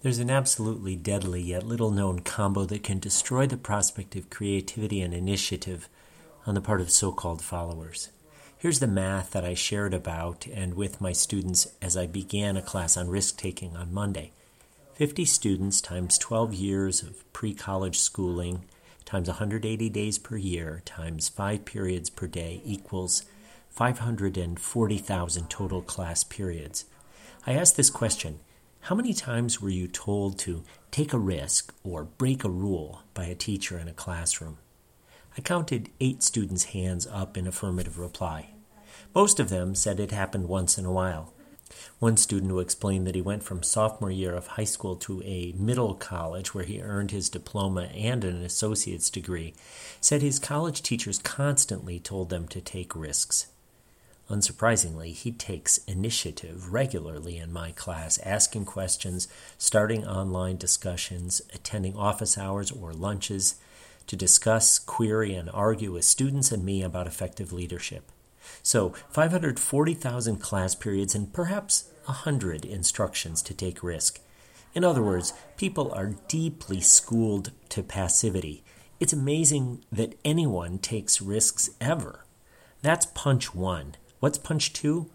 There's an absolutely deadly yet little-known combo that can destroy the prospect of creativity and initiative on the part of so-called followers. Here's the math that I shared about and with my students as I began a class on risk-taking on Monday. 50 students times 12 years of pre-college schooling times 180 days per year times 5 periods per day equals 540,000 total class periods. I asked this question: how many times were you told to take a risk or break a rule by a teacher in a classroom? I counted 8 students' hands up in affirmative reply. Most of them said it happened once in a while. One student who explained that he went from sophomore year of high school to a middle college where he earned his diploma and an associate's degree said his college teachers constantly told them to take risks. Unsurprisingly, he takes initiative regularly in my class, asking questions, starting online discussions, attending office hours or lunches to discuss, query, and argue with students and me about effective leadership. So, 540,000 class periods and perhaps 100 instructions to take risk. In other words, people are deeply schooled to passivity. It's amazing that anyone takes risks ever. That's punch 1. What's punch 2?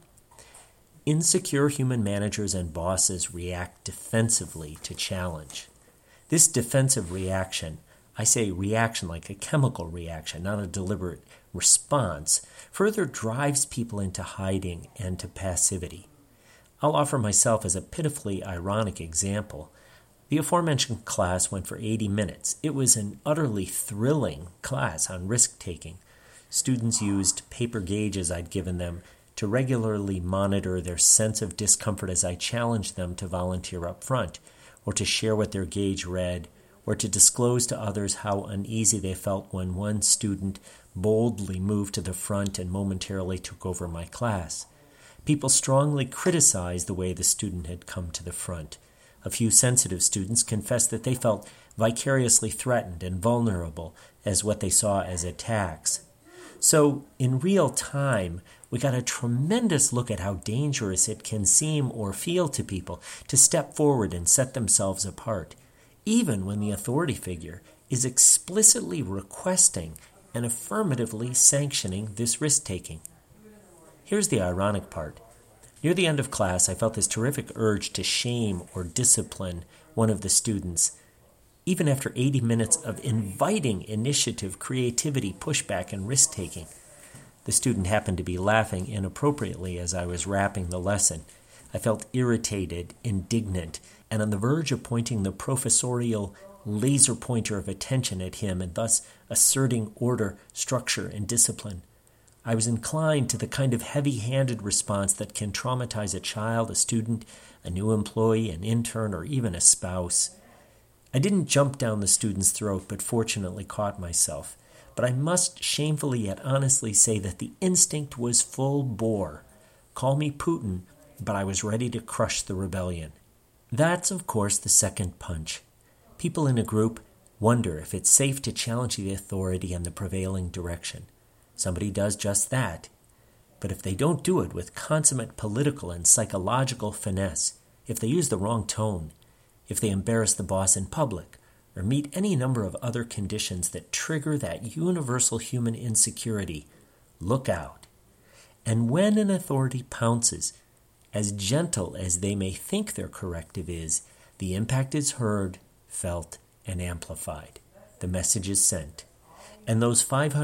Insecure human managers and bosses react defensively to challenge. This defensive reaction, I say reaction like a chemical reaction, not a deliberate response, further drives people into hiding and to passivity. I'll offer myself as a pitifully ironic example. The aforementioned class went for 80 minutes. It was an utterly thrilling class on risk-taking. Students used paper gauges I'd given them to regularly monitor their sense of discomfort as I challenged them to volunteer up front, or to share what their gauge read, or to disclose to others how uneasy they felt when one student boldly moved to the front and momentarily took over my class. People strongly criticized the way the student had come to the front. A few sensitive students confessed that they felt vicariously threatened and vulnerable as what they saw as attacks. So, in real time, we got a tremendous look at how dangerous it can seem or feel to people to step forward and set themselves apart, even when the authority figure is explicitly requesting and affirmatively sanctioning this risk-taking. Here's the ironic part. Near the end of class, I felt this terrific urge to shame or discipline one of the students, even after 80 minutes of inviting initiative, creativity, pushback, and risk-taking. The student happened to be laughing inappropriately as I was wrapping the lesson. I felt irritated, indignant, and on the verge of pointing the professorial laser pointer of attention at him and thus asserting order, structure, and discipline. I was inclined to the kind of heavy-handed response that can traumatize a child, a student, a new employee, an intern, or even a spouse. I didn't jump down the student's throat, but fortunately caught myself. But I must shamefully yet honestly say that the instinct was full bore. Call me Putin, but I was ready to crush the rebellion. That's, of course, the second punch. People in a group wonder if it's safe to challenge the authority and the prevailing direction. Somebody does just that. But if they don't do it with consummate political and psychological finesse, if they use the wrong tone, if they embarrass the boss in public, or meet any number of other conditions that trigger that universal human insecurity, look out. And when an authority pounces, as gentle as they may think their corrective is, the impact is heard, felt, and amplified. The message is sent. And those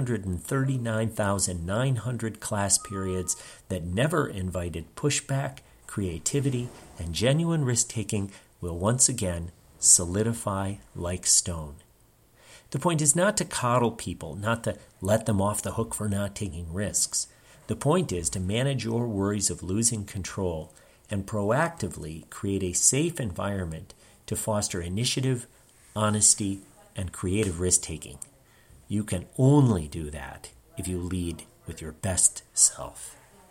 539,900 class periods that never invited pushback, creativity, and genuine risk-taking will once again solidify like stone. The point is not to coddle people, not to let them off the hook for not taking risks. The point is to manage your worries of losing control and proactively create a safe environment to foster initiative, honesty, and creative risk-taking. You can only do that if you lead with your best self.